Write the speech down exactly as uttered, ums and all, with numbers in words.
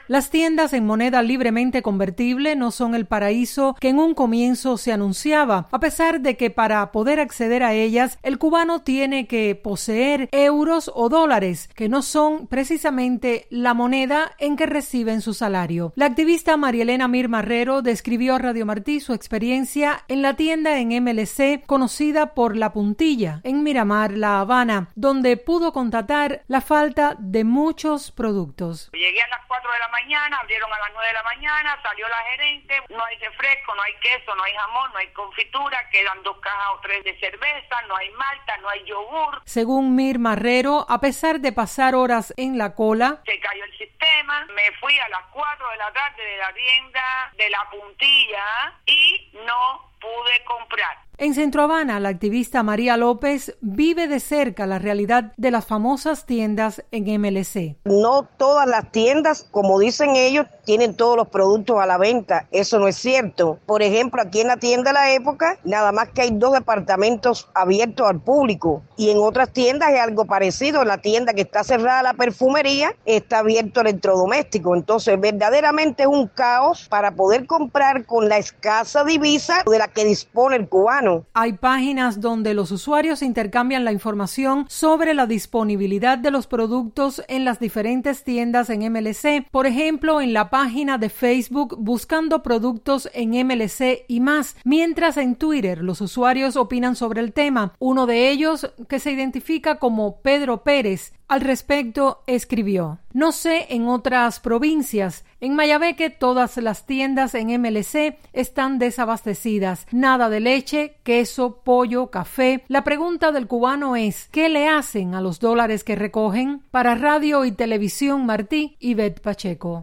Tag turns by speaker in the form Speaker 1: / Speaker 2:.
Speaker 1: Las tiendas en moneda libremente convertible no son el paraíso que en un comienzo se anunciaba, a pesar de que para poder acceder a ellas, el cubano tiene que poseer euros o dólares, que no son precisamente la moneda en que reciben su salario. La activista María Elena Mir Marrero describió a Radio Martí su experiencia en la tienda en M L C conocida por La Puntilla, en Miramar, La Habana, donde pudo constatar la falta de muchos productos.
Speaker 2: Llegué a las cuatro de la mañana, abrieron a las nueve de la mañana, salió la gerente, no hay refresco, no hay queso, no hay jamón, no hay confitura, quedan dos cajas o tres de cerveza, no hay malta, no hay yogur.
Speaker 1: Según Mir Marrero, a pesar de pasar horas en la cola,
Speaker 2: se cayó el sistema, me fui a las cuatro de la tarde de la tienda de La Puntilla y no pude comprar.
Speaker 1: En Centro Habana, la activista María López vive de cerca la realidad de las famosas tiendas en M L C.
Speaker 3: No todas las tiendas, como dicen ellos, tienen todos los productos a la venta. Eso no es cierto. Por ejemplo, aquí en la tienda La Época, nada más que hay dos departamentos abiertos al público. Y en otras tiendas es algo parecido. En la tienda que está cerrada la perfumería, está abierto el electrodoméstico. Entonces, verdaderamente es un caos para poder comprar con la escasa divisa de la que dispone el cubano.
Speaker 1: Hay páginas donde los usuarios intercambian la información sobre la disponibilidad de los productos en las diferentes tiendas en M L C. Por ejemplo, en la página de Facebook Buscando Productos en M L C y más, mientras en Twitter los usuarios opinan sobre el tema. Uno de ellos, que se identifica como Pedro Pérez, al respecto escribió: no sé en otras provincias, en Mayabeque todas las tiendas en M L C están desabastecidas, nada de leche, queso, pollo, café. La pregunta del cubano es, ¿qué le hacen a los dólares que recogen? Para Radio y Televisión Martí, Ivette Pacheco.